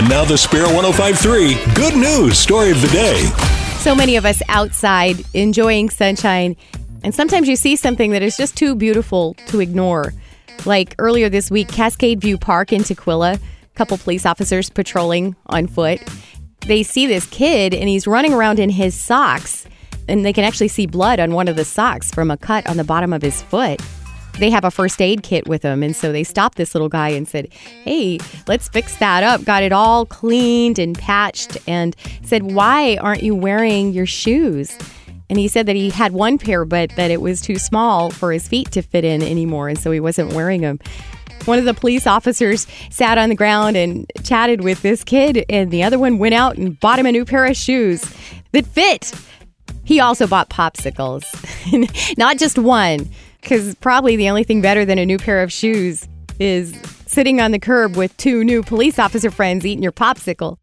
Now the Spare 105.3 Good News Story of the Day. So many of us outside enjoying sunshine, and sometimes you see something that is just too beautiful to ignore. Like earlier this week, Cascade View Park in Tukwila, a couple police officers patrolling on foot. They see this kid, and he's running around in his socks, and they can actually see blood on one of the socks from a cut on the bottom of his foot. They have a first aid kit with them, and so they stopped this little guy and said, hey, let's fix that up. Got it all cleaned and patched, and said, why aren't you wearing your shoes? And he said that he had one pair, but that it was too small for his feet to fit in anymore, and so he wasn't wearing them. One of the police officers sat on the ground and chatted with this kid, and the other one went out and bought him a new pair of shoes that fit. He also bought popsicles, not just one, because probably the only thing better than a new pair of shoes is sitting on the curb with two new police officer friends eating your popsicle.